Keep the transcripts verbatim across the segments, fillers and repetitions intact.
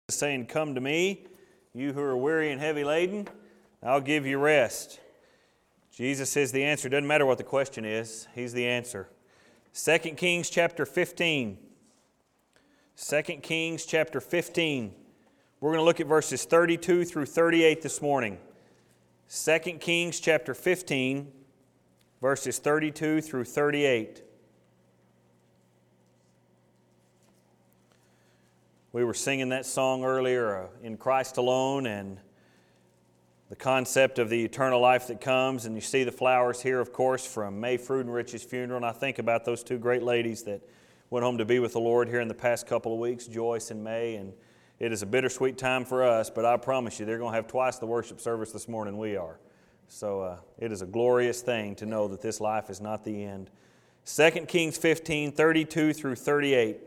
saying, "Come to me, you who are weary and heavy laden, I'll give you rest." Jesus is the answer. It doesn't matter what the question is. He's the answer. Second Kings chapter fifteen. Second Kings chapter fifteen. We're going to look at verses thirty-two through thirty-eight this morning. Second Kings chapter fifteen, verses thirty-two through thirty-eight. We were singing that song earlier, uh, In Christ Alone, and the concept of the eternal life that comes. And you see the flowers here, of course, from May Frudenrich's funeral. And I think about those two great ladies that went home to be with the Lord here in the past couple of weeks, Joyce and May. And it is a bittersweet time for us, but I promise you they're going to have twice the worship service this morning we are. So uh, it is a glorious thing to know that this life is not the end. Second Kings fifteen, thirty-two through thirty-eight.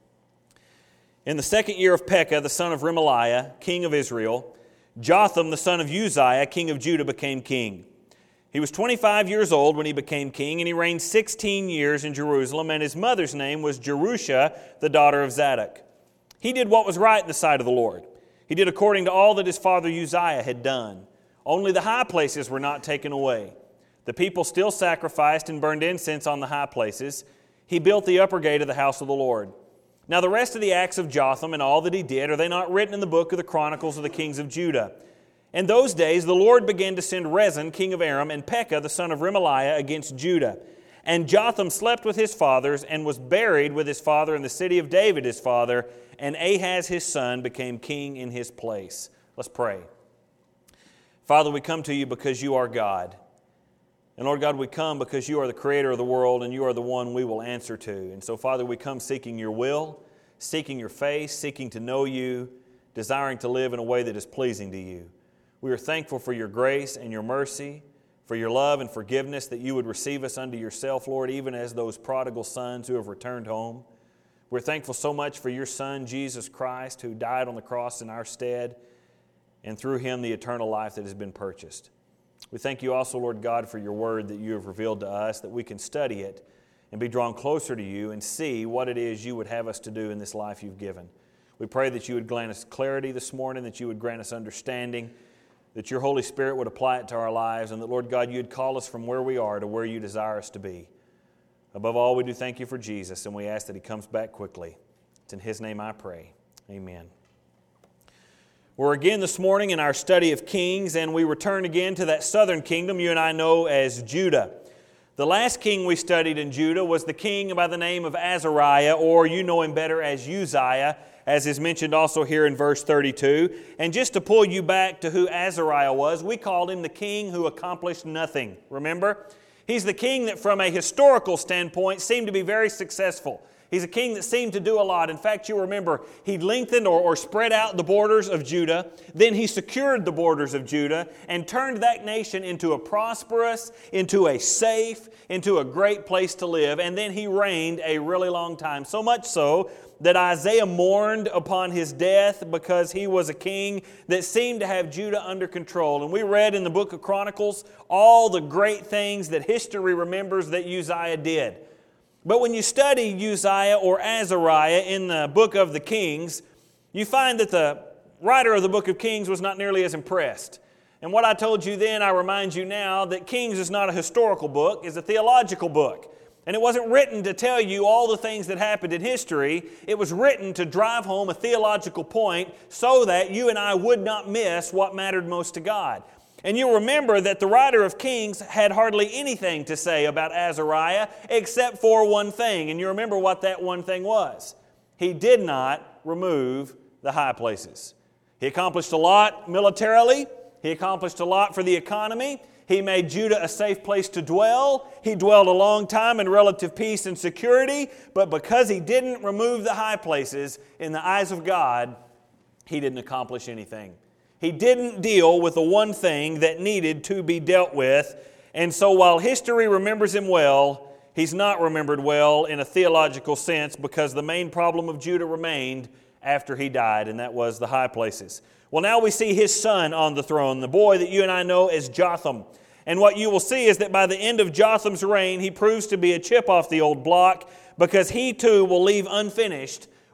In the second year of Pekah, the son of Remaliah, king of Israel, Jotham, the son of Uzziah, king of Judah, became king. He was twenty-five years old when he became king, and he reigned sixteen years in Jerusalem, and his mother's name was Jerusha, the daughter of Zadok. He did what was right in the sight of the Lord. He did according to all that his father Uzziah had done. Only the high places were not taken away. The people still sacrificed and burned incense on the high places. He built the upper gate of the house of the Lord. Now the rest of the acts of Jotham and all that he did, are they not written in the book of the Chronicles of the kings of Judah? In those days the Lord began to send Rezin, king of Aram, and Pekah, the son of Remaliah, against Judah. And Jotham slept with his fathers and was buried with his father in the city of David his father, and Ahaz his son became king in his place. Let's pray. Father, we come to you because you are God. And Lord God, we come because you are the creator of the world and you are the one we will answer to. And so, Father, we come seeking your will, seeking your face, seeking to know you, desiring to live in a way that is pleasing to you. We are thankful for your grace and your mercy, for your love and forgiveness, that you would receive us unto yourself, Lord, even as those prodigal sons who have returned home. We're thankful so much for your Son, Jesus Christ, who died on the cross in our stead, and through him the eternal life that has been purchased. We thank you also, Lord God, for your word that you have revealed to us, that we can study it and be drawn closer to you and see what it is you would have us to do in this life you've given. We pray that you would grant us clarity this morning, that you would grant us understanding, that your Holy Spirit would apply it to our lives, and that, Lord God, you'd call us from where we are to where you desire us to be. Above all, we do thank you for Jesus, and we ask that he comes back quickly. It's in his name I pray. Amen. We're again this morning in our study of Kings, and we return again to that southern kingdom you and I know as Judah. The last king we studied in Judah was the king by the name of Azariah, or you know him better as Uzziah, as is mentioned also here in verse thirty-two. And just to pull you back to who Azariah was, we called him the king who accomplished nothing. Remember? He's the king that from a historical standpoint seemed to be very successful. He's a king that seemed to do a lot. In fact, you remember, he lengthened or, or spread out the borders of Judah. Then he secured the borders of Judah and turned that nation into a prosperous, into a safe, into a great place to live. And then he reigned a really long time. So much so that Isaiah mourned upon his death because he was a king that seemed to have Judah under control. And we read in the book of Chronicles all the great things that history remembers that Uzziah did. But when you study Uzziah or Azariah in the book of the Kings, you find that the writer of the book of Kings was not nearly as impressed. And what I told you then, I remind you now, that Kings is not a historical book, it's a theological book. And it wasn't written to tell you all the things that happened in history. It was written to drive home a theological point so that you and I would not miss what mattered most to God. And you'll remember that the writer of Kings had hardly anything to say about Azariah except for one thing. And you remember what that one thing was. He did not remove the high places. He accomplished a lot militarily. He accomplished a lot for the economy. He made Judah a safe place to dwell. He dwelled a long time in relative peace and security. But because he didn't remove the high places, in the eyes of God, he didn't accomplish anything. He didn't deal with the one thing that needed to be dealt with. And so while history remembers him well, he's not remembered well in a theological sense, because the main problem of Judah remained after he died, and that was the high places. Well, now we see his son on the throne, the boy that you and I know as Jotham. And what you will see is that by the end of Jotham's reign, he proves to be a chip off the old block, because he too will leave unfinished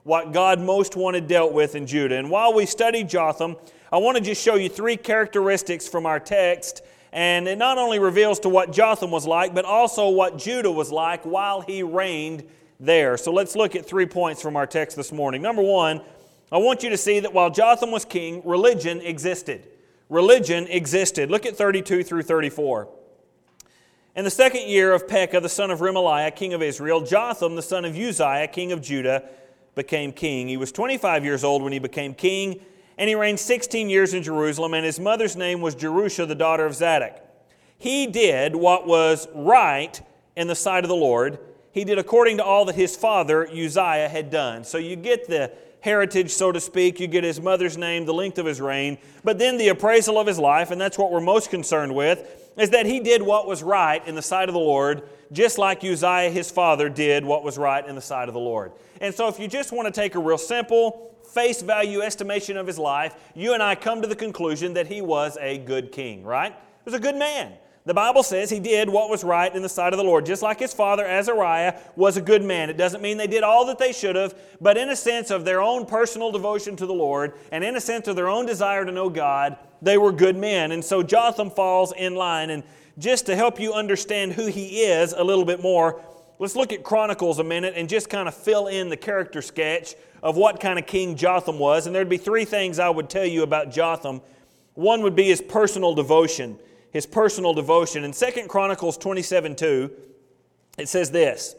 what God most wanted dealt with in Judah. And while we study Jotham, I want to just show you three characteristics from our text. And it not only reveals to what Jotham was like, but also what Judah was like while he reigned there. So let's look at three points from our text this morning. Number one, I want you to see that while Jotham was king, religion existed. Religion existed. Look at thirty-two through thirty-four. In the second year of Pekah, the son of Remaliah, king of Israel, Jotham, the son of Uzziah, king of Judah, became king. He was twenty-five years old when he became king, and he reigned sixteen years in Jerusalem, and his mother's name was Jerusha, the daughter of Zadok. He did what was right in the sight of the Lord. He did according to all that his father Uzziah had done. So you get the heritage, so to speak. You get his mother's name, the length of his reign. But then the appraisal of his life, and that's what we're most concerned with, is that he did what was right in the sight of the Lord, just like Uzziah, his father, did what was right in the sight of the Lord. And so if you just want to take a real simple, face value estimation of his life, you and I come to the conclusion that he was a good king, right? He was a good man. The Bible says he did what was right in the sight of the Lord, just like his father Azariah was a good man. It doesn't mean they did all that they should have, but in a sense of their own personal devotion to the Lord, and in a sense of their own desire to know God, they were good men. And so Jotham falls in line. And just to help you understand who he is a little bit more, let's look at Chronicles a minute and just kind of fill in the character sketch of what kind of king Jotham was. And there'd be three things I would tell you about Jotham. One would be his personal devotion. His personal devotion. In Second Chronicles twenty-seven two, it says this: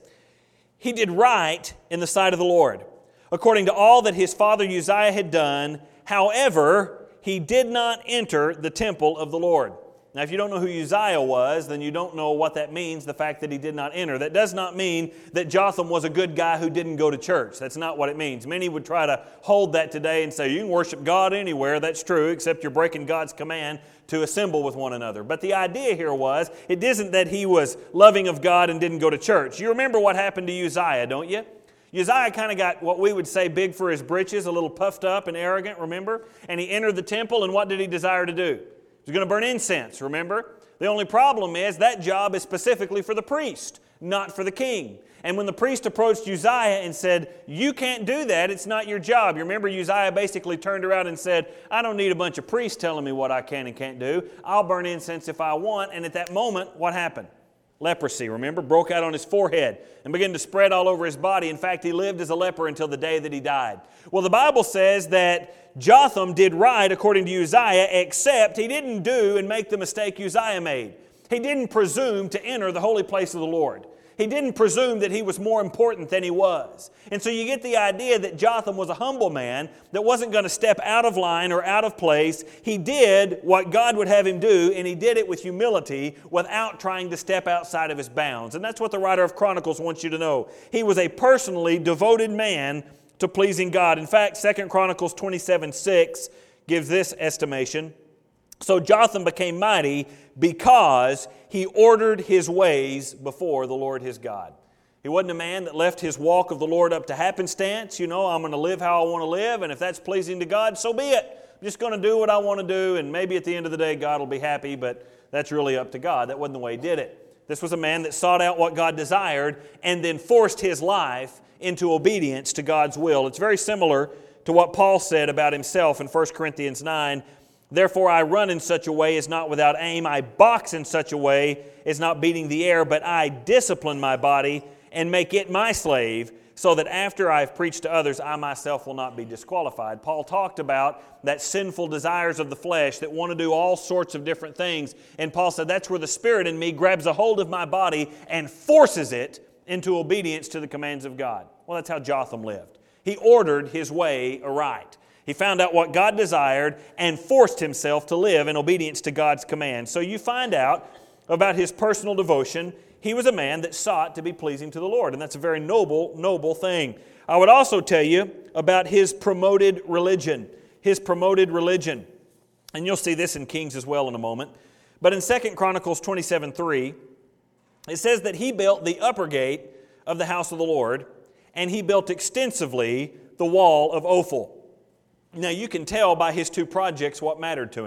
He did right in the sight of the Lord, according to all that his father Uzziah had done. However, he did not enter the temple of the Lord. Now, if you don't know who Uzziah was, then you don't know what that means, the fact that he did not enter. That does not mean that Jotham was a good guy who didn't go to church. That's not what it means. Many would try to hold that today and say, you can worship God anywhere. That's true, except you're breaking God's command to assemble with one another. But the idea here was, it isn't that he was loving of God and didn't go to church. You remember what happened to Uzziah, don't you? Uzziah kind of got what we would say big for his britches, a little puffed up and arrogant, remember? And he entered the temple, and what did he desire to do? He was going to burn incense, remember? The only problem is that job is specifically for the priest, not for the king. And when the priest approached Uzziah and said, you can't do that, it's not your job. You remember Uzziah basically turned around and said, I don't need a bunch of priests telling me what I can and can't do. I'll burn incense if I want. And at that moment, what happened? Leprosy, remember, broke out on his forehead and began to spread all over his body. In fact, he lived as a leper until the day that he died. Well, the Bible says that Jotham did right according to Uzziah, except he didn't do and make the mistake Uzziah made. He didn't presume to enter the holy place of the Lord. He didn't presume that he was more important than he was. And so you get the idea that Jotham was a humble man that wasn't going to step out of line or out of place. He did what God would have him do, and he did it with humility without trying to step outside of his bounds. And that's what the writer of Chronicles wants you to know. He was a personally devoted man to pleasing God. In fact, Second Chronicles twenty-seven six gives this estimation. So Jotham became mighty because he ordered his ways before the Lord his God. He wasn't a man that left his walk of the Lord up to happenstance. You know, I'm going to live how I want to live, and if that's pleasing to God, so be it. I'm just going to do what I want to do, and maybe at the end of the day, God will be happy, but that's really up to God. That wasn't the way he did it. This was a man that sought out what God desired and then forced his life into obedience to God's will. It's very similar to what Paul said about himself in First Corinthians nine. Therefore I run in such a way as not without aim. I box in such a way as not beating the air, but I discipline my body and make it my slave, so that after I have preached to others, I myself will not be disqualified. Paul talked about that sinful desires of the flesh that want to do all sorts of different things. And Paul said that's where the Spirit in me grabs a hold of my body and forces it into obedience to the commands of God. Well, that's how Jotham lived. He ordered his way aright. He found out what God desired and forced himself to live in obedience to God's command. So you find out about his personal devotion. He was a man that sought to be pleasing to the Lord, and that's a very noble, noble thing. I would also tell you about his promoted religion. His promoted religion. And you'll see this in Kings as well in a moment. But in Second Chronicles twenty-seven three, it says that he built the upper gate of the house of the Lord, and he built extensively the wall of Ophel. Now, you can tell by his two projects what mattered to him.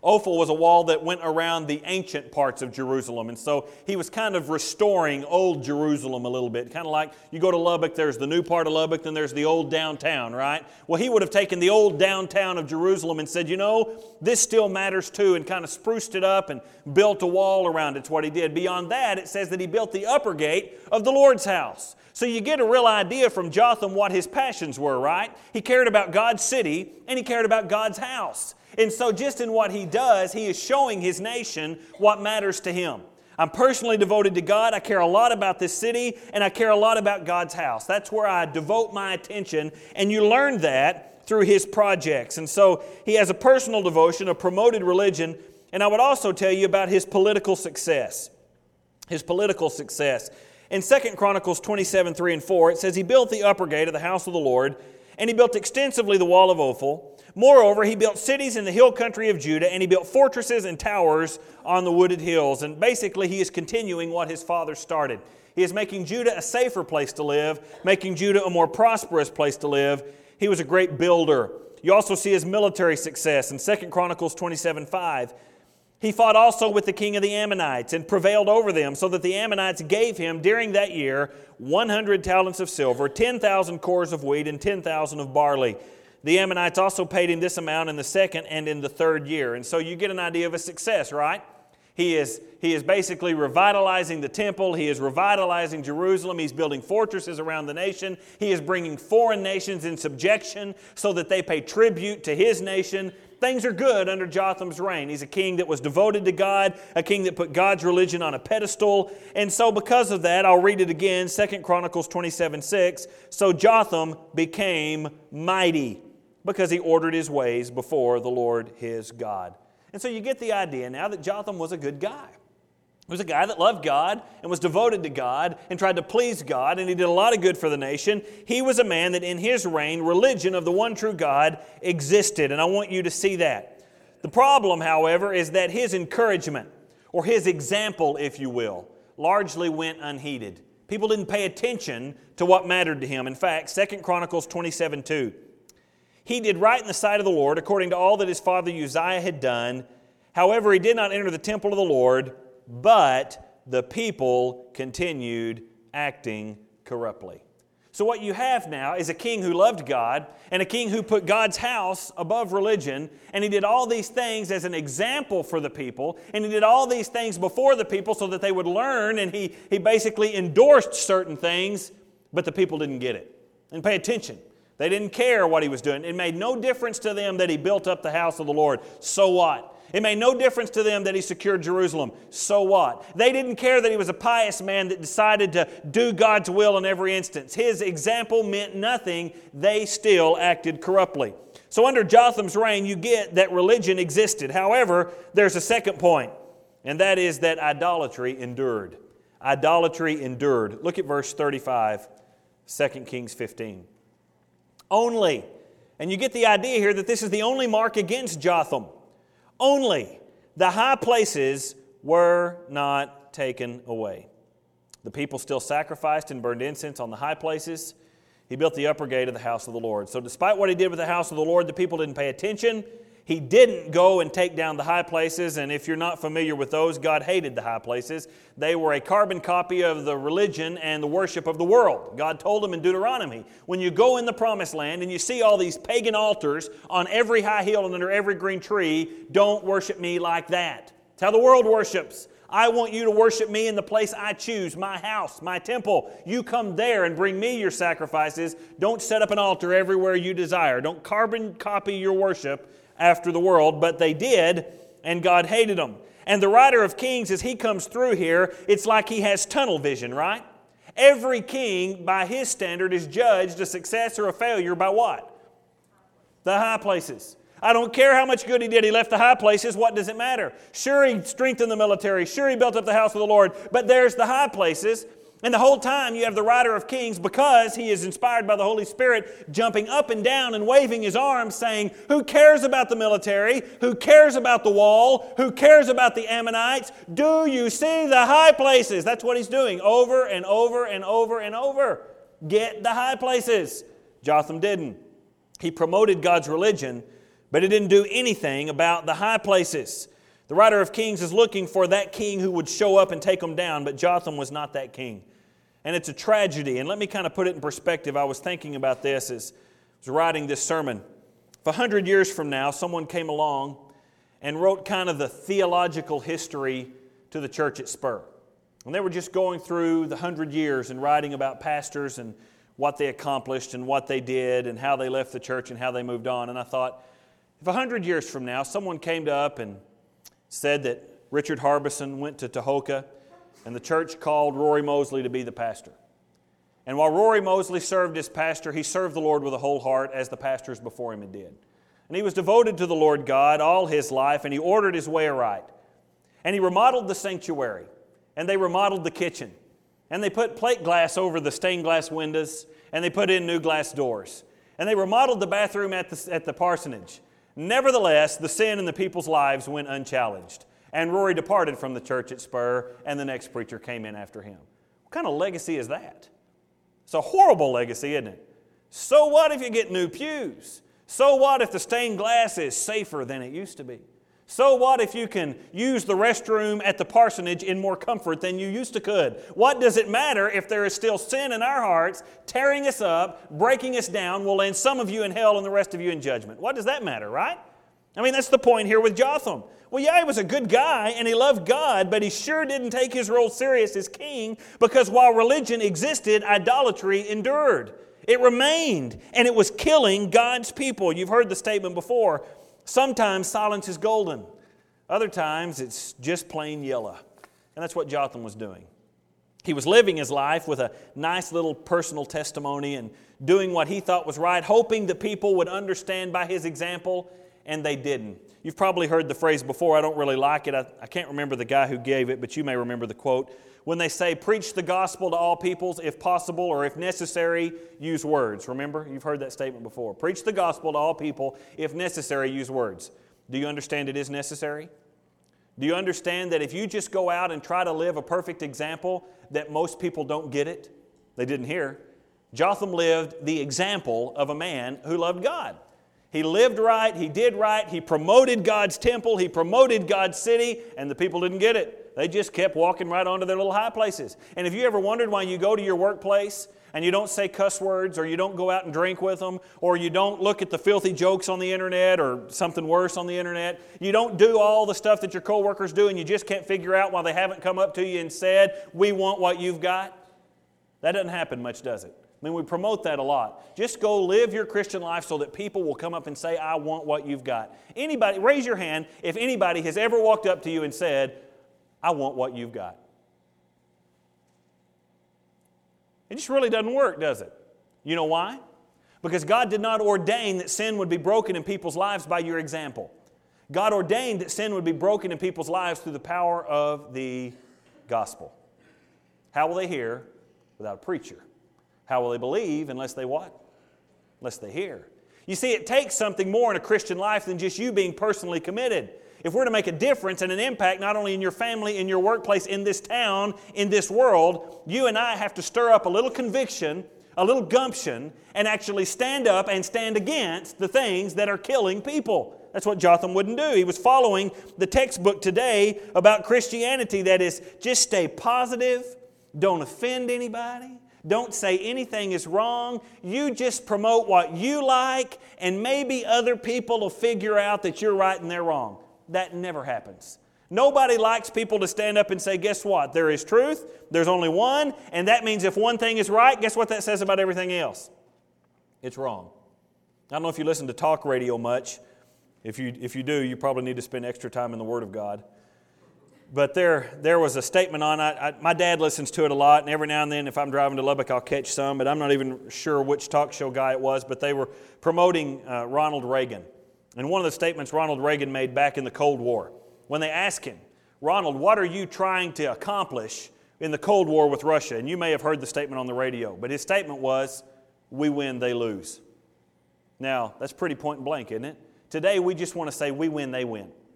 Ophel was a wall that went around the ancient parts of Jerusalem. And so he was kind of restoring old Jerusalem a little bit. Kind of like you go to Lubbock, there's the new part of Lubbock, then there's the old downtown, right? Well, he would have taken the old downtown of Jerusalem and said, you know, this still matters too, and kind of spruced it up and built a wall around it. It's what he did. Beyond that, it says that he built the upper gate of the Lord's house. So you get a real idea from Jotham what his passions were, right? He cared about God's city and he cared about God's house. And so just in what he does, he is showing his nation what matters to him. I'm personally devoted to God. I care a lot about this city, and I care a lot about God's house. That's where I devote my attention, and you learn that through his projects. And so he has a personal devotion, a promoted religion, and I would also tell you about his political success. His political success. In Second Chronicles twenty-seven, three and four, it says, he built the upper gate of the house of the Lord, and he built extensively the wall of Ophel. Moreover, he built cities in the hill country of Judah, and he built fortresses and towers on the wooded hills. And basically, he is continuing what his father started. He is making Judah a safer place to live, making Judah a more prosperous place to live. He was a great builder. You also see his military success in Second Chronicles twenty-seven, five. He fought also with the king of the Ammonites and prevailed over them, so that the Ammonites gave him during that year one hundred talents of silver, ten thousand cores of wheat, and ten thousand of barley. The Ammonites also paid him this amount in the second and in the third year. And so you get an idea of his success, right? He is, he is basically revitalizing the temple. He is revitalizing Jerusalem. He's building fortresses around the nation. He is bringing foreign nations in subjection so that they pay tribute to his nation. Things are good under Jotham's reign. He's a king that was devoted to God, a king that put God's religion on a pedestal. And so because of that, I'll read it again, Second Chronicles twenty-seven, six. So Jotham became mighty, because he ordered his ways before the Lord his God. And so you get the idea now that Jotham was a good guy. He was a guy that loved God and was devoted to God and tried to please God, and he did a lot of good for the nation. He was a man that in his reign, religion of the one true God existed, and I want you to see that. The problem, however, is that his encouragement, or his example, if you will, largely went unheeded. People didn't pay attention to what mattered to him. In fact, Second Chronicles twenty-seven, two. He did right in the sight of the Lord, according to all that his father Uzziah had done. However, he did not enter the temple of the Lord, but the people continued acting corruptly. So what you have now is a king who loved God, and a king who put God's house above religion, and he did all these things as an example for the people, and he did all these things before the people so that they would learn, and he, he basically endorsed certain things, but the people didn't get it and pay attention. They didn't care what he was doing. It made no difference to them that he built up the house of the Lord. So what? It made no difference to them that he secured Jerusalem. So what? They didn't care that he was a pious man that decided to do God's will in every instance. His example meant nothing. They still acted corruptly. So under Jotham's reign, you get that religion existed. However, there's a second point, and that is that idolatry endured. Idolatry endured. Look at verse thirty-five, Second Kings fifteen. Only, and you get the idea here that this is the only mark against Jotham. Only the high places were not taken away. The people still sacrificed and burned incense on the high places. He built the upper gate of the house of the Lord. So despite what he did with the house of the Lord, the people didn't pay attention. He didn't go and take down the high places, and if you're not familiar with those, God hated the high places. They were a carbon copy of the religion and the worship of the world. God told them in Deuteronomy, when you go in the promised land and you see all these pagan altars on every high hill and under every green tree, don't worship me like that. It's how the world worships. I want you to worship me in the place I choose, my house, my temple. You come there and bring me your sacrifices. Don't set up an altar everywhere you desire. Don't carbon copy your worship after the world, but they did, and God hated them. And the writer of Kings, as he comes through here, it's like he has tunnel vision, right? Every king, by his standard, is judged a success or a failure by what? The high places. I don't care how much good he did. He left the high places. What does it matter? Sure, he strengthened the military. Sure, he built up the house of the Lord. But there's the high places. And the whole time you have the writer of Kings, because he is inspired by the Holy Spirit, jumping up and down and waving his arms saying, who cares about the military? Who cares about the wall? Who cares about the Ammonites? Do you see the high places? That's what he's doing over and over and over and over. Get the high places. Jotham didn't. He promoted God's religion, but it didn't do anything about the high places. The writer of Kings is looking for that king who would show up and take them down, but Jotham was not that king. And it's a tragedy. And let me kind of put it in perspective. I was thinking about this as I was writing this sermon. If a hundred years from now, someone came along and wrote kind of the theological history to the church at Spur. And they were just going through the hundred years and writing about pastors and what they accomplished and what they did and how they left the church and how they moved on. And I thought, if a hundred years from now, someone came up and said that Richard Harbison went to Tahoka and the church called Rory Mosley to be the pastor. And while Rory Mosley served as pastor, he served the Lord with a whole heart as the pastors before him had did. And he was devoted to the Lord God all his life, and he ordered his way aright. And he remodeled the sanctuary, and they remodeled the kitchen. And they put plate glass over the stained glass windows, and they put in new glass doors. And they remodeled the bathroom at the, at the parsonage. Nevertheless, the sin in the people's lives went unchallenged. And Rory departed from the church at Spur, and the next preacher came in after him. What kind of legacy is that? It's a horrible legacy, isn't it? So what if you get new pews? So what if the stained glass is safer than it used to be? So what if you can use the restroom at the parsonage in more comfort than you used to could? What does it matter if there is still sin in our hearts, tearing us up, breaking us down, will land some of you in hell and the rest of you in judgment? What does that matter, right? I mean, that's the point here with Jotham. Well, yeah, he was a good guy and he loved God, but he sure didn't take his role serious as king because while religion existed, idolatry endured. It remained, and it was killing God's people. You've heard the statement before. Sometimes silence is golden. Other times it's just plain yellow. And that's what Jotham was doing. He was living his life with a nice little personal testimony and doing what he thought was right, hoping the people would understand by his example, and they didn't. You've probably heard the phrase before. I don't really like it. I, I can't remember the guy who gave it, but you may remember the quote. When they say, preach the gospel to all peoples, if possible, or if necessary, use words. Remember? You've heard that statement before. Preach the gospel to all people, if necessary, use words. Do you understand it is necessary? Do you understand that if you just go out and try to live a perfect example, that most people don't get it? They didn't hear. Jotham lived the example of a man who loved God. He lived right, he did right, he promoted God's temple, he promoted God's city, and the people didn't get it. They just kept walking right onto their little high places. And if you ever wondered why you go to your workplace and you don't say cuss words, or you don't go out and drink with them, or you don't look at the filthy jokes on the internet or something worse on the internet, you don't do all the stuff that your coworkers do and you just can't figure out why they haven't come up to you and said, we want what you've got, that doesn't happen much, does it? I mean, we promote that a lot. Just go live your Christian life so that people will come up and say, I want what you've got. Anybody, raise your hand if anybody has ever walked up to you and said, I want what you've got. It just really doesn't work, does it? You know why? Because God did not ordain that sin would be broken in people's lives by your example. God ordained that sin would be broken in people's lives through the power of the gospel. How will they hear without a preacher? How will they believe unless they what? Unless they hear. You see, it takes something more in a Christian life than just you being personally committed. If we're to make a difference and an impact not only in your family, in your workplace, in this town, in this world, you and I have to stir up a little conviction, a little gumption, and actually stand up and stand against the things that are killing people. That's what Jotham wouldn't do. He was following the textbook today about Christianity that is just stay positive, don't offend anybody, don't say anything is wrong. You just promote what you like, and maybe other people will figure out that you're right and they're wrong. That never happens. Nobody likes people to stand up and say, guess what? There is truth. There's only one. And that means if one thing is right, guess what that says about everything else? It's wrong. I don't know if you listen to talk radio much. If you, if you do, you probably need to spend extra time in the Word of God. But there, there was a statement on it. I, my dad listens to it a lot, and every now and then if I'm driving to Lubbock, I'll catch some, but I'm not even sure which talk show guy it was, but they were promoting uh, Ronald Reagan. And one of the statements Ronald Reagan made back in the Cold War, when they asked him, Ronald, what are you trying to accomplish in the Cold War with Russia? And you may have heard the statement on the radio, but his statement was, we win, they lose. Now, that's pretty point blank, isn't it? Today, we just want to say, we win, they win.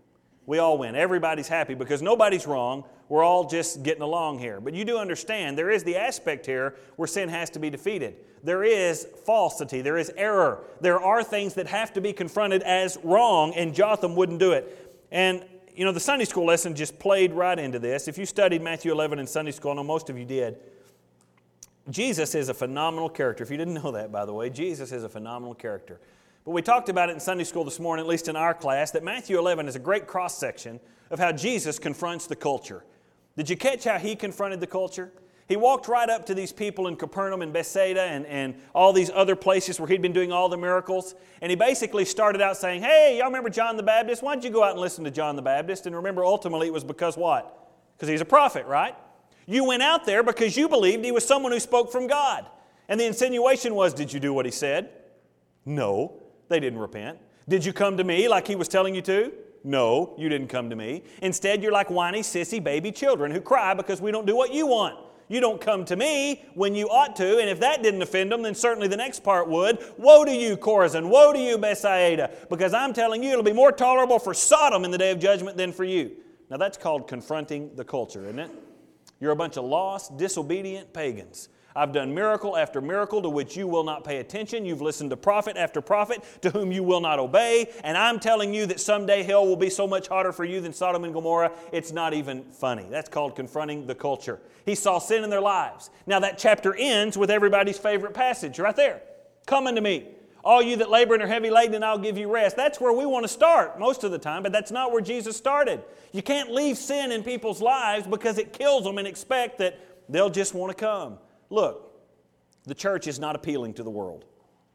We all win. Everybody's happy because nobody's wrong. We're all just getting along here. But you do understand there is the aspect here where sin has to be defeated. There is falsity. There is error. There are things that have to be confronted as wrong, and Jotham wouldn't do it. And, you know, the Sunday school lesson just played right into this. If you studied Matthew eleven in Sunday school, I know most of you did, Jesus is a phenomenal character. If you didn't know that, by the way, Jesus is a phenomenal character. But we talked about it in Sunday school this morning, at least in our class, that Matthew eleven is a great cross-section of how Jesus confronts the culture. Did you catch how He confronted the culture? He walked right up to these people in Capernaum and Bethsaida and, and all these other places where He'd been doing all the miracles. And He basically started out saying, hey, y'all remember John the Baptist? Why don't you go out and listen to John the Baptist? And remember, ultimately, it was because what? Because he's a prophet, right? You went out there because you believed he was someone who spoke from God. And the insinuation was, did you do what he said? No, they didn't repent. Did you come to me like he was telling you to? No, you didn't come to me. Instead, you're like whiny, sissy baby children who cry because we don't do what you want. You don't come to me when you ought to, and if that didn't offend them, then certainly the next part would. Woe to you, Chorazin! Woe to you, Bethsaida! Because I'm telling you, it'll be more tolerable for Sodom in the day of judgment than for you. Now that's called confronting the culture, isn't it? You're a bunch of lost, disobedient pagans. I've done miracle after miracle to which you will not pay attention. You've listened to prophet after prophet to whom you will not obey. And I'm telling you that someday hell will be so much hotter for you than Sodom and Gomorrah, it's not even funny. That's called confronting the culture. He saw sin in their lives. Now that chapter ends with everybody's favorite passage right there. Come unto me, all you that labor and are heavy laden, and I'll give you rest. That's where we want to start most of the time, but that's not where Jesus started. You can't leave sin in people's lives because it kills them and expect that they'll just want to come. Look, the church is not appealing to the world.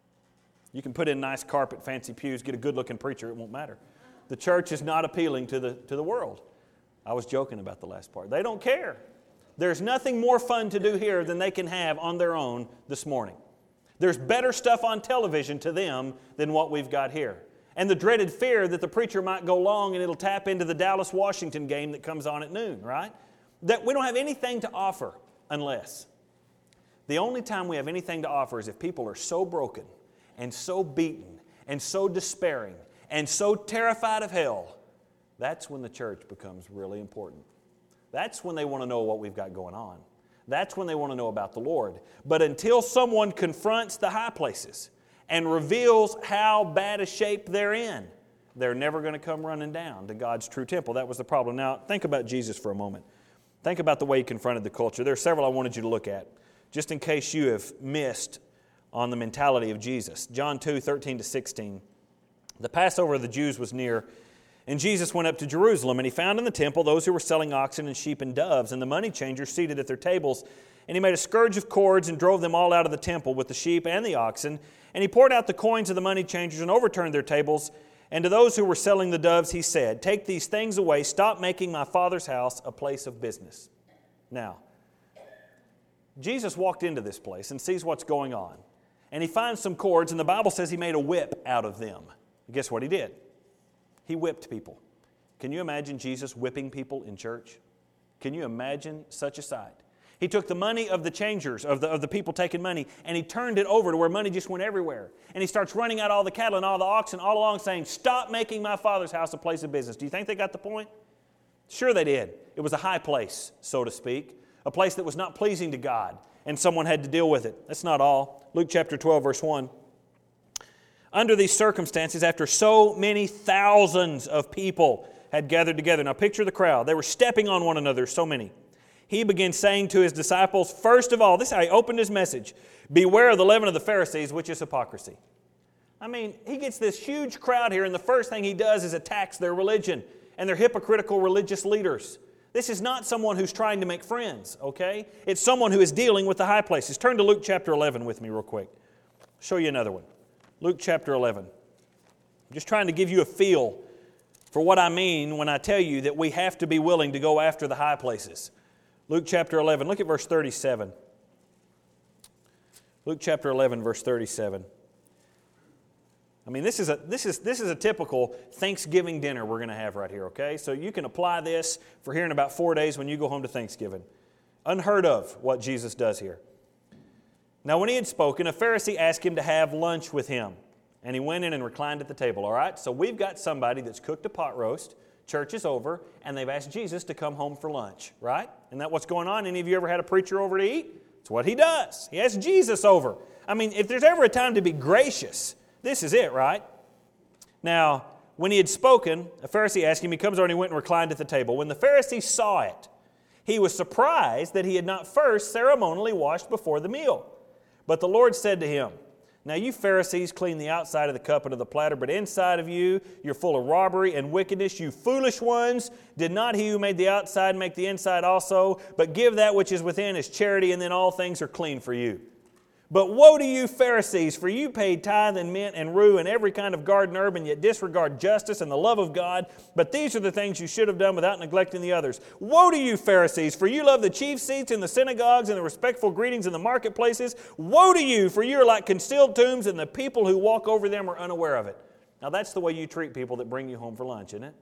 You can put in nice carpet, fancy pews, get a good-looking preacher, it won't matter. The church is not appealing to the, to the world. I was joking about the last part. They don't care. There's nothing more fun to do here than they can have on their own this morning. There's better stuff on television to them than what we've got here. And the dreaded fear that the preacher might go long and it'll tap into the Dallas-Washington game that comes on at noon, right? That we don't have anything to offer unless... The only time we have anything to offer is if people are so broken and so beaten and so despairing and so terrified of hell. That's when the church becomes really important. That's when they want to know what we've got going on. That's when they want to know about the Lord. But until someone confronts the high places and reveals how bad a shape they're in, they're never going to come running down to God's true temple. That was the problem. Now, think about Jesus for a moment. Think about the way He confronted the culture. There are several I wanted you to look at, just in case you have missed on the mentality of Jesus. John two, thirteen to sixteen. The Passover of the Jews was near, and Jesus went up to Jerusalem, and He found in the temple those who were selling oxen and sheep and doves, and the money changers seated at their tables. And He made a scourge of cords and drove them all out of the temple with the sheep and the oxen. And He poured out the coins of the money changers and overturned their tables. And to those who were selling the doves He said, take these things away, stop making my Father's house a place of business. Now, Jesus walked into this place and sees what's going on. And He finds some cords, and the Bible says He made a whip out of them. And guess what He did? He whipped people. Can you imagine Jesus whipping people in church? Can you imagine such a sight? He took the money of the changers, of the, of the people taking money, and He turned it over to where money just went everywhere. And He starts running out all the cattle and all the oxen all along saying, stop making my Father's house a place of business. Do you think they got the point? Sure they did. It was a high place, so to speak. A place that was not pleasing to God, and someone had to deal with it. That's not all. Luke chapter twelve, verse one. Under these circumstances, after so many thousands of people had gathered together. Now picture the crowd. They were stepping on one another, so many. He began saying to His disciples, first of all, this is how He opened His message, beware of the leaven of the Pharisees, which is hypocrisy. I mean, He gets this huge crowd here, and the first thing He does is attacks their religion and their hypocritical religious leaders. This is not someone who's trying to make friends, okay? It's someone who is dealing with the high places. Turn to Luke chapter eleven with me real quick. I'll show you another one. Luke chapter eleven. I'm just trying to give you a feel for what I mean when I tell you that we have to be willing to go after the high places. Luke chapter eleven, look at verse thirty-seven. Luke chapter eleven, verse thirty-seven. I mean, this is a this is this is a typical Thanksgiving dinner we're going to have right here, okay? So you can apply this for here in about four days when you go home to Thanksgiving. Unheard of what Jesus does here. Now, when He had spoken, a Pharisee asked Him to have lunch with him, and he went in and reclined at the table, all right? So we've got somebody that's cooked a pot roast, Church is over, and they've asked Jesus to come home for lunch, right? Isn't that what's going on? Any of you ever had a preacher over to eat? It's what he does. He has Jesus over. I mean, if there's ever a time to be gracious, this is it, right? Now, when he had spoken, a Pharisee asked him, he comes over and he went and reclined at the table. When the Pharisee saw it, he was surprised that he had not first ceremonially washed before the meal. But the Lord said to him, now you Pharisees clean the outside of the cup and of the platter, but inside of you, you're full of robbery and wickedness. You foolish ones, did not he who made the outside make the inside also? But give that which is within as charity, and then all things are clean for you. But woe to you Pharisees, for you pay tithe and mint and rue and every kind of garden herb, and yet disregard justice and the love of God. But these are the things you should have done without neglecting the others. Woe to you Pharisees, for you love the chief seats in the synagogues and the respectful greetings in the marketplaces. Woe to you, for you are like concealed tombs, and the people who walk over them are unaware of it. Now that's the way you treat people that bring you home for lunch, isn't it?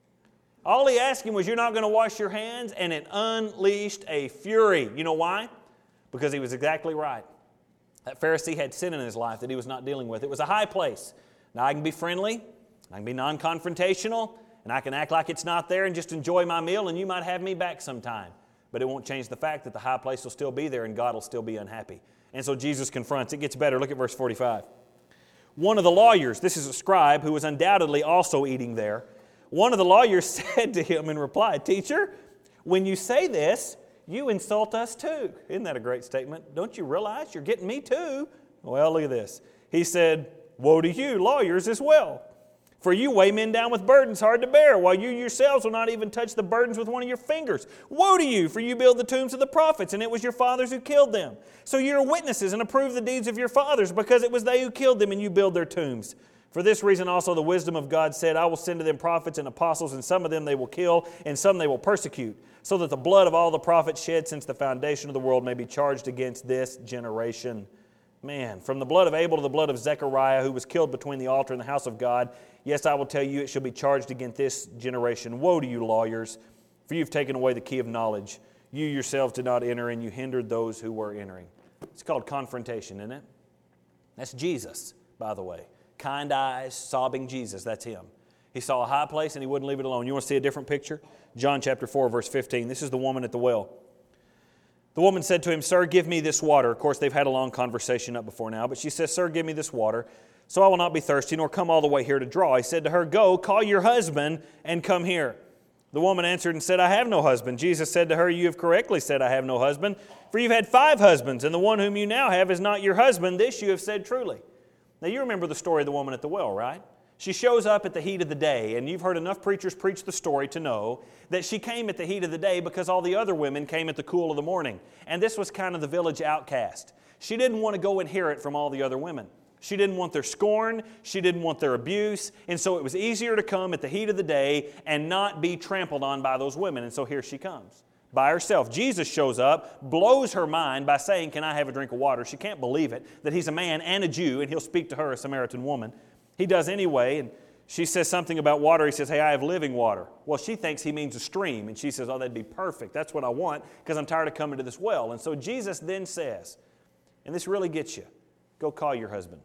All he asked him was, you're not going to wash your hands, and it unleashed a fury. You know why? Because he was exactly right. That Pharisee had sin in his life that he was not dealing with. It was a high place. Now I can be friendly, I can be non-confrontational, and I can act like it's not there and just enjoy my meal, and you might have me back sometime. But it won't change the fact that the high place will still be there and God will still be unhappy. And so Jesus confronts. It gets better. Look at verse forty-five. One of the lawyers, this is a scribe who was undoubtedly also eating there, one of the lawyers said to him in reply, Teacher, when you say this, you insult us too. Isn't that a great statement? Don't you realize you're getting me too? Well, look at this. He said, woe to you, lawyers as well. For you weigh men down with burdens hard to bear, while you yourselves will not even touch the burdens with one of your fingers. Woe to you, for you build the tombs of the prophets, and it was your fathers who killed them. So you are witnesses and approve the deeds of your fathers, because it was they who killed them, and you build their tombs. For this reason also the wisdom of God said, I will send to them prophets and apostles, and some of them they will kill, and some they will persecute, so that the blood of all the prophets shed since the foundation of the world may be charged against this generation. Man, from the blood of Abel to the blood of Zechariah, who was killed between the altar and the house of God, yes, I will tell you, it shall be charged against this generation. Woe to you, lawyers, for you've taken away the key of knowledge. You yourselves did not enter, and you hindered those who were entering. It's called confrontation, isn't it? That's Jesus, by the way. Kind eyes, sobbing Jesus, that's him. He saw a high place and he wouldn't leave it alone. You want to see a different picture? John chapter four, verse fifteen. This is the woman at the well. The woman said to him, Sir, give me this water. Of course, they've had a long conversation up before now, but she says, Sir, give me this water, so I will not be thirsty, nor come all the way here to draw. He said to her, Go, call your husband, and come here. The woman answered and said, I have no husband. Jesus said to her, You have correctly said, I have no husband, for you've had five husbands, and the one whom you now have is not your husband. This you have said truly. Now, you remember the story of the woman at the well, right? She shows up at the heat of the day, and you've heard enough preachers preach the story to know that she came at the heat of the day because all the other women came at the cool of the morning. And this was kind of the village outcast. She didn't want to go and hear it from all the other women. She didn't want their scorn. She didn't want their abuse. And so it was easier to come at the heat of the day and not be trampled on by those women. And so here she comes by herself. Jesus shows up, blows her mind by saying, Can I have a drink of water? She can't believe it, that he's a man and a Jew, and he'll speak to her, a Samaritan woman. He does anyway, and she says something about water. He says, Hey, I have living water. Well, she thinks he means a stream, and she says, Oh, that'd be perfect. That's what I want, because I'm tired of coming to this well. And so Jesus then says, and this really gets you, Go call your husband.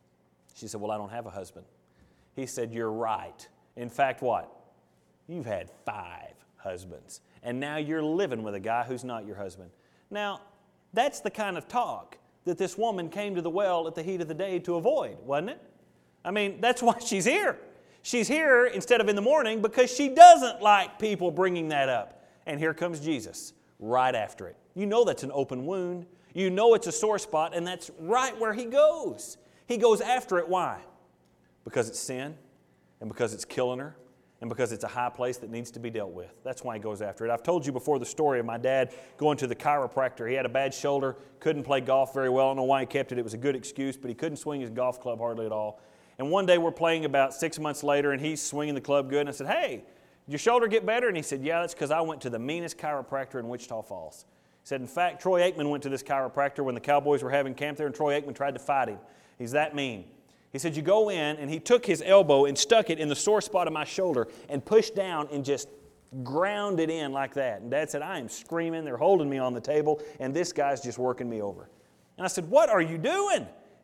She said, Well, I don't have a husband. He said, You're right. In fact, what? You've had five husbands, and now you're living with a guy who's not your husband. Now, that's the kind of talk that this woman came to the well at the heat of the day to avoid, wasn't it? I mean, that's why she's here. She's here instead of in the morning because she doesn't like people bringing that up. And here comes Jesus right after it. You know that's an open wound. You know it's a sore spot, and that's right where he goes. He goes after it. Why? Because it's sin, and because it's killing her, and because it's a high place that needs to be dealt with. That's why he goes after it. I've told you before the story of my dad going to the chiropractor. He had a bad shoulder, couldn't play golf very well. I don't know why he kept it. It was a good excuse, but he couldn't swing his golf club hardly at all. And one day we're playing about six months later, and he's swinging the club good. And I said, Hey, did your shoulder get better? And he said, Yeah, that's because I went to the meanest chiropractor in Wichita Falls. He said, In fact, Troy Aikman went to this chiropractor when the Cowboys were having camp there, and Troy Aikman tried to fight him. He's that mean. He said, You go in, and he took his elbow and stuck it in the sore spot of my shoulder and pushed down and just ground it in like that. And Dad said, I am screaming. They're holding me on the table, and this guy's just working me over. And I said, What are you doing?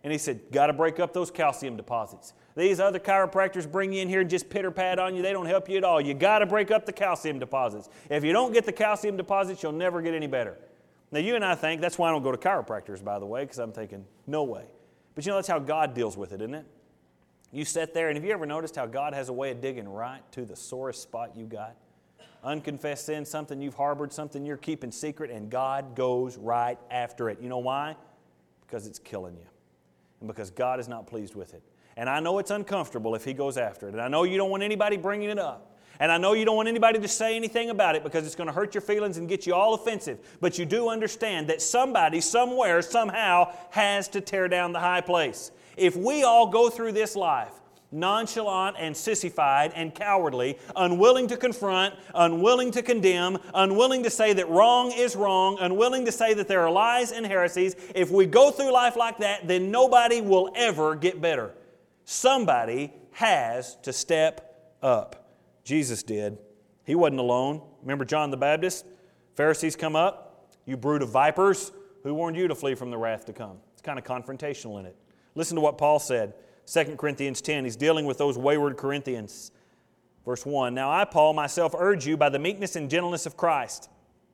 And he said, got to break up those calcium deposits. These other chiropractors bring you in here and just pitter-pat on you. They don't help you at all. You got to break up the calcium deposits. If you don't get the calcium deposits, you'll never get any better. Now, you and I think, that's why I don't go to chiropractors, by the way, because I'm thinking, no way. But you know, that's how God deals with it, isn't it? You sit there, and have you ever noticed how God has a way of digging right to the sorest spot you got? Unconfessed sin, something you've harbored, something you're keeping secret, and God goes right after it. You know why? Because it's killing you. And because God is not pleased with it. And I know it's uncomfortable if He goes after it. And I know you don't want anybody bringing it up. And I know you don't want anybody to say anything about it because it's going to hurt your feelings and get you all offensive. But you do understand that somebody, somewhere, somehow has to tear down the high place. If we all go through this life nonchalant and sissified and cowardly, unwilling to confront, unwilling to condemn, unwilling to say that wrong is wrong, unwilling to say that there are lies and heresies, if we go through life like that, then nobody will ever get better. Somebody has to step up. Jesus did. He wasn't alone. Remember John the Baptist? Pharisees come up. You brood of vipers, who warned you to flee from the wrath to come? It's kind of confrontational in it. Listen to what Paul said. Second Corinthians ten, he's dealing with those wayward Corinthians. Verse one, now I, Paul, myself urge you by the meekness and gentleness of Christ.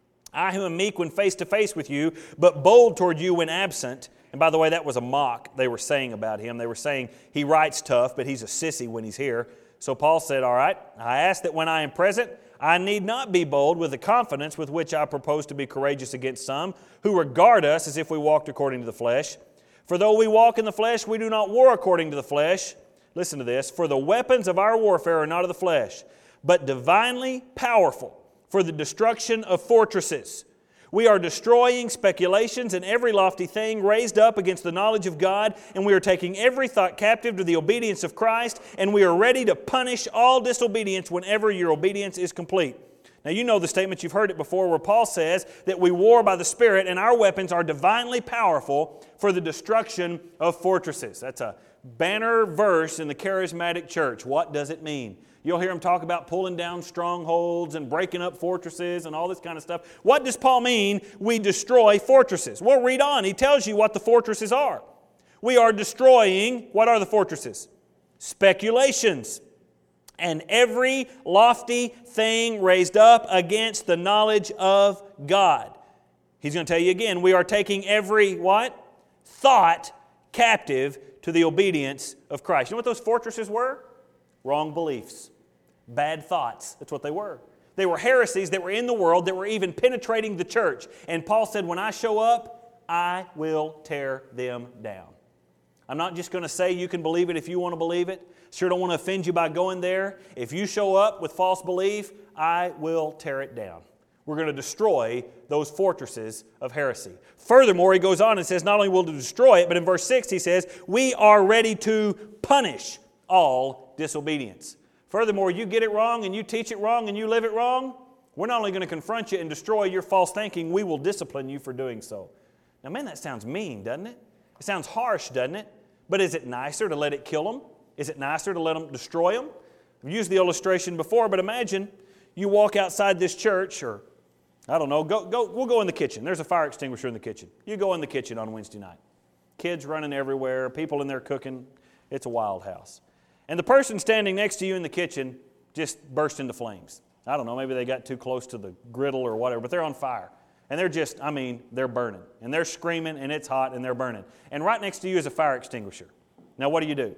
I who am meek when face to face with you, but bold toward you when absent. And by the way, that was a mock they were saying about him. They were saying he writes tough, but he's a sissy when he's here. So Paul said, all right, I ask that when I am present, I need not be bold with the confidence with which I propose to be courageous against some who regard us as if we walked according to the flesh. For though we walk in the flesh, we do not war according to the flesh. Listen to this. For the weapons of our warfare are not of the flesh, but divinely powerful for the destruction of fortresses. We are destroying speculations and every lofty thing raised up against the knowledge of God, and we are taking every thought captive to the obedience of Christ, and we are ready to punish all disobedience whenever your obedience is complete. Now, you know the statement, you've heard it before, where Paul says that we war by the Spirit and our weapons are divinely powerful for the destruction of fortresses. That's a banner verse in the charismatic church. What does it mean? You'll hear him talk about pulling down strongholds and breaking up fortresses and all this kind of stuff. What does Paul mean we destroy fortresses? Well, read on. He tells you what the fortresses are. We are destroying, what are the fortresses? Speculations. And every lofty thing raised up against the knowledge of God. He's going to tell you again, we are taking every, what? Thought captive to the obedience of Christ. You know what those fortresses were? Wrong beliefs. Bad thoughts. That's what they were. They were heresies that were in the world that were even penetrating the church. And Paul said, when I show up, I will tear them down. I'm not just going to say you can believe it if you want to believe it. Sure don't want to offend you by going there. If you show up with false belief, I will tear it down. We're going to destroy those fortresses of heresy. Furthermore, he goes on and says, not only will we destroy it, but in verse six he says, we are ready to punish all disobedience. Furthermore, you get it wrong and you teach it wrong and you live it wrong, we're not only going to confront you and destroy your false thinking, we will discipline you for doing so. Now, man, that sounds mean, doesn't it? It sounds harsh, doesn't it? But is it nicer to let it kill them? Is it nicer to let them destroy them? I've used the illustration before, but imagine you walk outside this church, or I don't know, go, go, we'll go in the kitchen. There's a fire extinguisher in the kitchen. You go in the kitchen on Wednesday night. Kids running everywhere, people in there cooking. It's a wild house. And the person standing next to you in the kitchen just burst into flames. I don't know, maybe they got too close to the griddle or whatever, but they're on fire. And they're just, I mean, they're burning. And they're screaming, and it's hot, and they're burning. And right next to you is a fire extinguisher. Now, what do you do?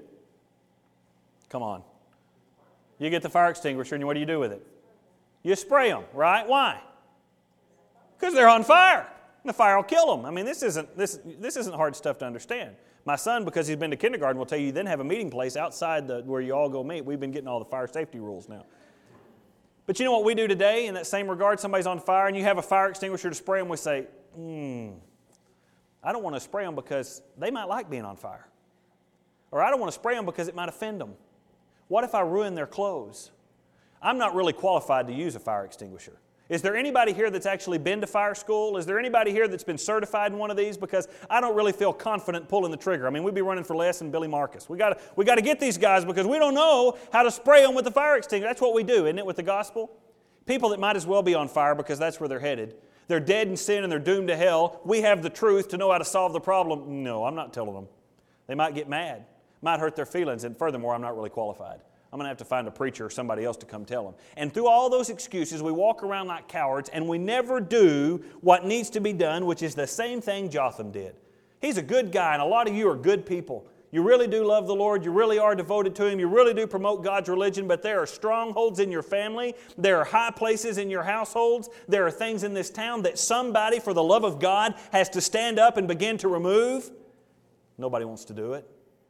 Come on. You get the fire extinguisher, and what do you do with it? You spray them, right? Why? Because they're on fire. And the fire will kill them. I mean, this isn't, this, this isn't hard stuff to understand. My son, because he's been to kindergarten, will tell you, you then have a meeting place outside the, where you all go meet. We've been getting all the fire safety rules now. But you know what we do today in that same regard? Somebody's on fire and you have a fire extinguisher to spray them. We say, hmm, I don't want to spray them because they might like being on fire. Or I don't want to spray them because it might offend them. What if I ruin their clothes? I'm not really qualified to use a fire extinguisher. Is there anybody here that's actually been to fire school? Is there anybody here that's been certified in one of these? Because I don't really feel confident pulling the trigger. I mean, we'd be running for less than Billy Marcus. We got we got to get these guys because we don't know how to spray them with the fire extinguisher. That's what we do, isn't it, with the gospel? People that might as well be on fire because that's where they're headed. They're dead in sin and they're doomed to hell. We have the truth to know how to solve the problem. No, I'm not telling them. They might get mad, might hurt their feelings, and furthermore, I'm not really qualified. I'm going to have to find a preacher or somebody else to come tell them. And through all those excuses, we walk around like cowards, and we never do what needs to be done, which is the same thing Jotham did. He's a good guy, and a lot of you are good people. You really do love the Lord. You really are devoted to Him. You really do promote God's religion, but there are strongholds in your family. There are high places in your households. There are things in this town that somebody, for the love of God, has to stand up and begin to remove. Nobody wants to do it.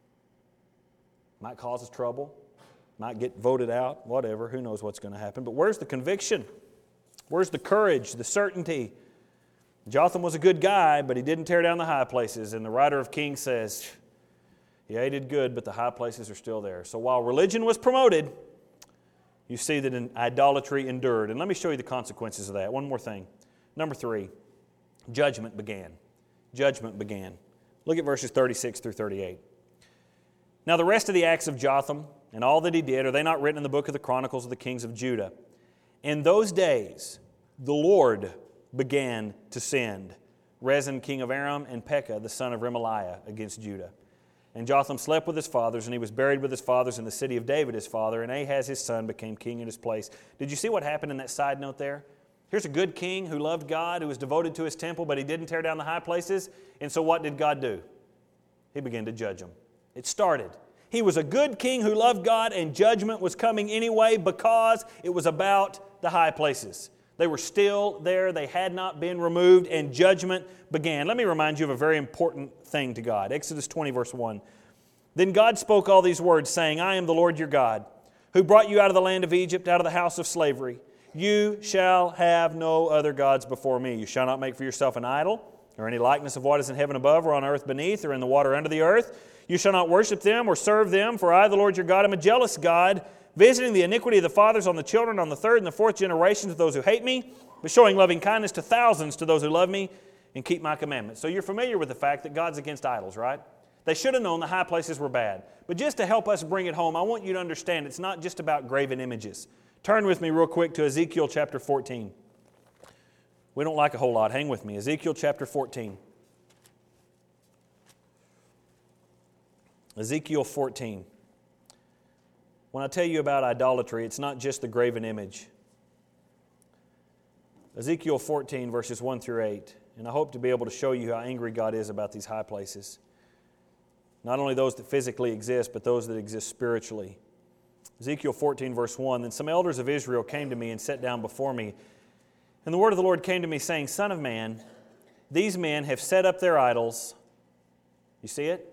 Might cause us trouble. Might get voted out, whatever. Who knows what's going to happen. But where's the conviction? Where's the courage, the certainty? Jotham was a good guy, but he didn't tear down the high places. And the writer of Kings says, yeah, he did good, but the high places are still there. So while religion was promoted, you see that idolatry endured. And let me show you the consequences of that. One more thing. Number three, judgment began. Judgment began. Look at verses thirty-six through thirty-eight. Now the rest of the acts of Jotham and all that he did, are they not written in the book of the Chronicles of the kings of Judah? In those days, the Lord began to send Rezin, king of Aram, and Pekah, the son of Remaliah, against Judah. And Jotham slept with his fathers, and he was buried with his fathers in the city of David his father, and Ahaz his son became king in his place. Did you see what happened in that side note there? Here's a good king who loved God, who was devoted to his temple, but he didn't tear down the high places. And so what did God do? He began to judge them. It started. He was a good king who loved God, and judgment was coming anyway because it was about the high places. They were still there. They had not been removed, and judgment began. Let me remind you of a very important thing to God. Exodus twenty, verse one. Then God spoke all these words, saying, I am the Lord your God, who brought you out of the land of Egypt, out of the house of slavery. You shall have no other gods before me. You shall not make for yourself an idol, or any likeness of what is in heaven above, or on earth beneath, or in the water under the earth. You shall not worship them or serve them, for I, the Lord your God, am a jealous God, visiting the iniquity of the fathers on the children, on the third and the fourth generations of those who hate me, but showing loving kindness to thousands to those who love me and keep my commandments. So you're familiar with the fact that God's against idols, right? They should have known the high places were bad. But just to help us bring it home, I want you to understand it's not just about graven images. Turn with me real quick to Ezekiel chapter fourteen. We don't like a whole lot. Hang with me. Ezekiel chapter fourteen. Ezekiel fourteen. When I tell you about idolatry, it's not just the graven image. Ezekiel fourteen, verses one through eight. And I hope to be able to show you how angry God is about these high places. Not only those that physically exist, but those that exist spiritually. Ezekiel fourteen, verse one. Then some elders of Israel came to me and sat down before me. And the word of the Lord came to me, saying, Son of man, these men have set up their idols. You see it?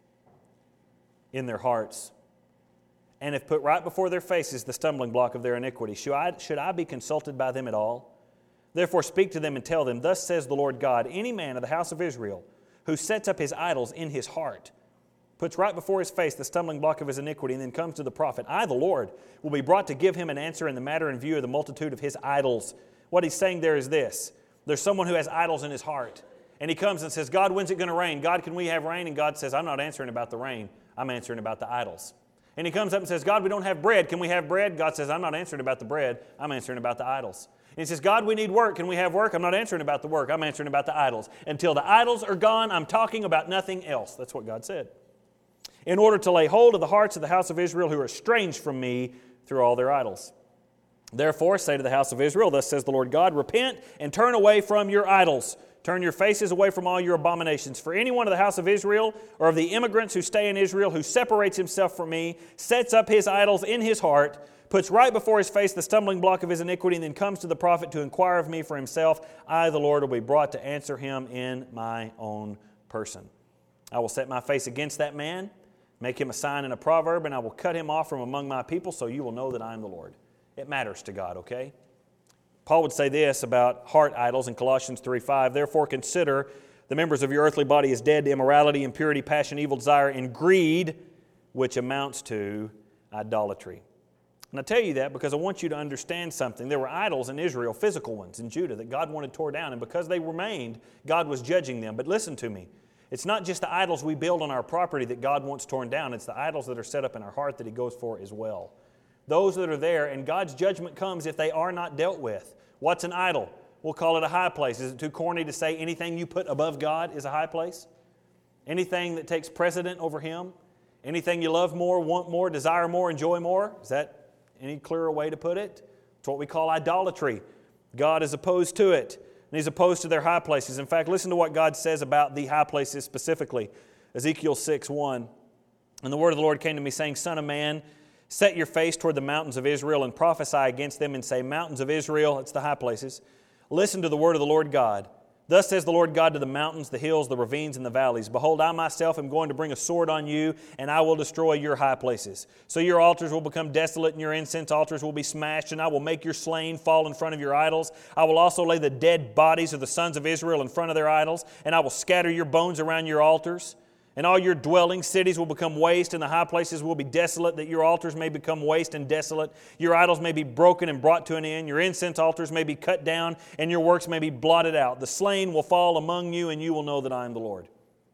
In their hearts, and have put right before their faces the stumbling block of their iniquity. Should I, should I be consulted by them at all? Therefore speak to them and tell them, Thus says the Lord God, any man of the house of Israel who sets up his idols in his heart, puts right before his face the stumbling block of his iniquity, and then comes to the prophet, I, the Lord, will be brought to give him an answer in the matter in view of the multitude of his idols. What he's saying there is this. There's someone who has idols in his heart, and he comes and says, God, when's it going to rain? God, can we have rain? And God says, I'm not answering about the rain. I'm answering about the idols. And he comes up and says, God, we don't have bread. Can we have bread? God says, I'm not answering about the bread. I'm answering about the idols. And he says, God, we need work. Can we have work? I'm not answering about the work. I'm answering about the idols. Until the idols are gone, I'm talking about nothing else. That's what God said. In order to lay hold of the hearts of the house of Israel who are estranged from me through all their idols. Therefore, say to the house of Israel, Thus says the Lord God, Repent and turn away from your idols. Turn your faces away from all your abominations. For anyone of the house of Israel or of the immigrants who stay in Israel who separates himself from me, sets up his idols in his heart, puts right before his face the stumbling block of his iniquity, and then comes to the prophet to inquire of me for himself, I, the Lord, will be brought to answer him in my own person. I will set my face against that man, make him a sign and a proverb, and I will cut him off from among my people, so you will know that I am the Lord. It matters to God, okay? Paul would say this about heart idols in Colossians three five, Therefore consider the members of your earthly body as dead to immorality, impurity, passion, evil desire, and greed, which amounts to idolatry. And I tell you that because I want you to understand something. There were idols in Israel, physical ones in Judah, that God wanted tore down, and because they remained, God was judging them. But listen to me. It's not just the idols we build on our property that God wants torn down. It's the idols that are set up in our heart that He goes for as well. Those that are there, and God's judgment comes if they are not dealt with. What's an idol? We'll call it a high place. Is it too corny to say anything you put above God is a high place? Anything that takes precedent over Him? Anything you love more, want more, desire more, enjoy more? Is that any clearer way to put it? It's what we call idolatry. God is opposed to it, and He's opposed to their high places. In fact, listen to what God says about the high places specifically. Ezekiel six one, "And the word of the Lord came to me, saying, Son of man, set your face toward the mountains of Israel and prophesy against them and say, Mountains of Israel," it's the high places, "listen to the word of the Lord God. Thus says the Lord God to the mountains, the hills, the ravines, and the valleys, Behold, I myself am going to bring a sword on you, and I will destroy your high places. So your altars will become desolate, and your incense altars will be smashed, and I will make your slain fall in front of your idols. I will also lay the dead bodies of the sons of Israel in front of their idols, and I will scatter your bones around your altars. And all your dwelling cities will become waste, and the high places will be desolate, that your altars may become waste and desolate. Your idols may be broken and brought to an end. Your incense altars may be cut down, and your works may be blotted out. The slain will fall among you, and you will know that I am the Lord."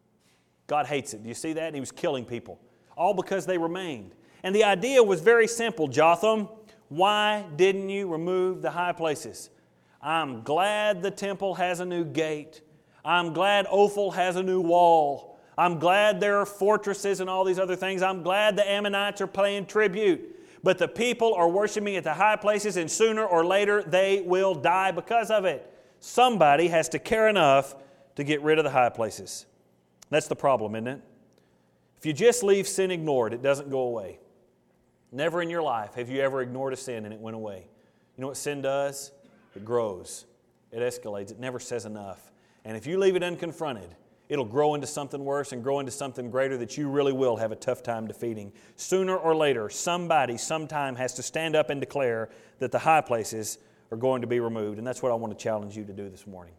God hates it. Do you see that? He was killing people, all because they remained. And the idea was very simple. Jotham, why didn't you remove the high places? I'm glad the temple has a new gate. I'm glad Ophel has a new wall. I'm glad there are fortresses and all these other things. I'm glad the Ammonites are paying tribute. But the people are worshiping at the high places, and sooner or later they will die because of it. Somebody has to care enough to get rid of the high places. That's the problem, isn't it? If you just leave sin ignored, it doesn't go away. Never in your life have you ever ignored a sin and it went away. You know what sin does? It grows. It escalates. It never says enough. And if you leave it unconfronted, it'll grow into something worse and grow into something greater that you really will have a tough time defeating. Sooner or later, somebody, sometime has to stand up and declare that the high places are going to be removed. And that's what I want to challenge you to do this morning.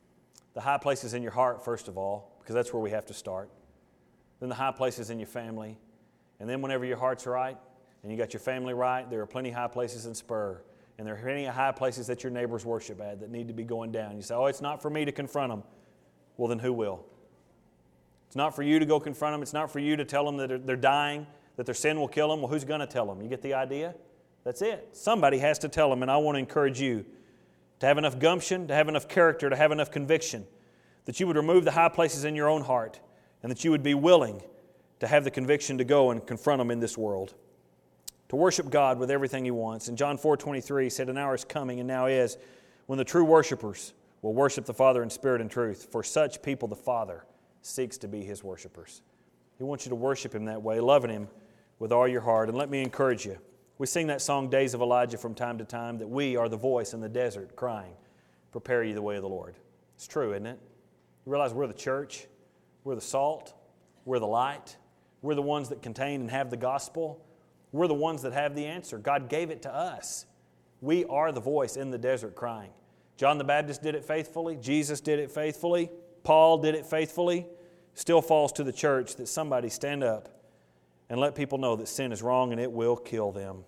The high places in your heart, first of all, because that's where we have to start. Then the high places in your family. And then whenever your heart's right and you got your family right, there are plenty of high places in Spur. And there are plenty of high places that your neighbors worship at that need to be going down. You say, oh, it's not for me to confront them. Well, then who will? It's not for you to go confront them. It's not for you to tell them that they're dying, that their sin will kill them. Well, who's going to tell them? You get the idea? That's it. Somebody has to tell them, and I want to encourage you to have enough gumption, to have enough character, to have enough conviction, that you would remove the high places in your own heart, and that you would be willing to have the conviction to go and confront them in this world. To worship God with everything He wants. In John four twenty-three, He said, "An hour is coming, and now is, when the true worshipers will worship the Father in spirit and truth. For such people the Father seeks to be His worshipers." He wants you to worship Him that way, loving Him with all your heart. And let me encourage you. We sing that song, Days of Elijah, from time to time, that we are the voice in the desert crying, "Prepare ye the way of the Lord." It's true, isn't it? You realize we're the church. We're the salt. We're the light. We're the ones that contain and have the gospel. We're the ones that have the answer. God gave it to us. We are the voice in the desert crying. John the Baptist did it faithfully. Jesus did it faithfully. Paul did it faithfully. Still falls to the church that somebody stand up and let people know that sin is wrong and it will kill them.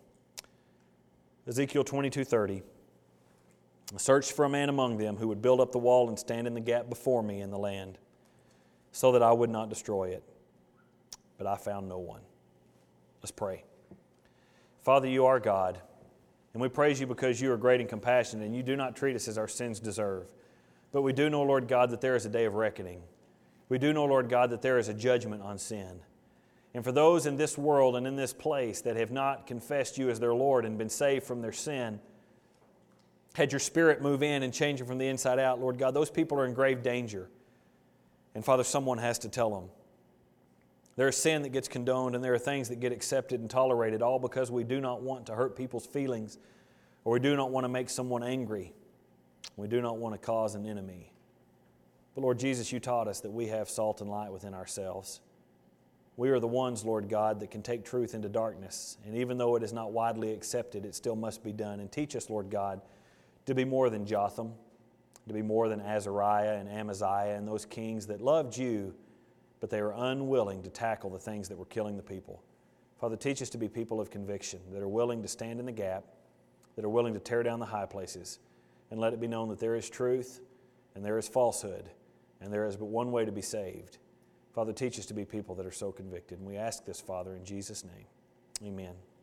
Ezekiel twenty-two thirty. "I searched for a man among them who would build up the wall and stand in the gap before me in the land, so that I would not destroy it. But I found no one." Let's pray. Father, You are God. And we praise You because You are great and compassionate, and You do not treat us as our sins deserve. But we do know, Lord God, that there is a day of reckoning. We do know, Lord God, that there is a judgment on sin. And for those in this world and in this place that have not confessed You as their Lord and been saved from their sin, had Your Spirit move in and change them from the inside out, Lord God, those people are in grave danger. And Father, someone has to tell them. There is sin that gets condoned, and there are things that get accepted and tolerated, all because we do not want to hurt people's feelings, or we do not want to make someone angry. We do not want to cause an enemy. But Lord Jesus, You taught us that we have salt and light within ourselves. We are the ones, Lord God, that can take truth into darkness. And even though it is not widely accepted, it still must be done. And teach us, Lord God, to be more than Jotham, to be more than Azariah and Amaziah and those kings that loved You, but they were unwilling to tackle the things that were killing the people. Father, teach us to be people of conviction that are willing to stand in the gap, that are willing to tear down the high places, and let it be known that there is truth and there is falsehood, and there is but one way to be saved. Father, teach us to be people that are so convicted. And we ask this, Father, in Jesus' name. Amen.